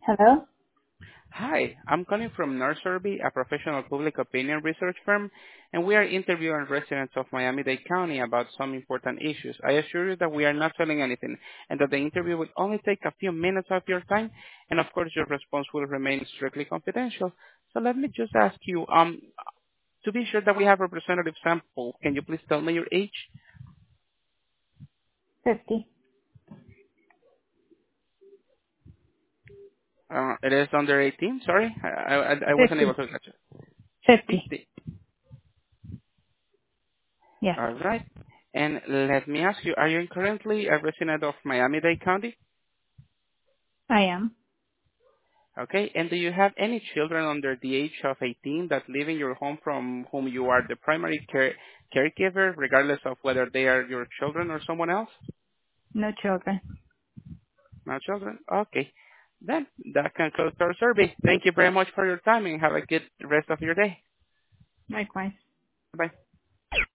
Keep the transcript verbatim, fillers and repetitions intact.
Hello? Hi, I'm calling from Nursery, a professional public opinion research firm, and we are interviewing residents of Miami-Dade County about some important issues. I assure you that we are not selling anything and that the interview will only take a few minutes of your time, and of course your response will remain strictly confidential. So let me just ask you, um, to be sure that we have representative sample, can you please tell me your age? fifty. Uh, it is under eighteen, sorry, I, I, I wasn't able fifty. to catch it. fifty. fifty. Yes, All right. And let me ask you, are you currently a resident of Miami-Dade County? I am. Okay. And do you have any children under the age of eighteen that live in your home from whom you are the primary care caregiver, regardless of whether they are your children or someone else? No children. No children? Okay. Then that concludes our survey. Thank you very much for your time and have a good rest of your day. Likewise. Bye.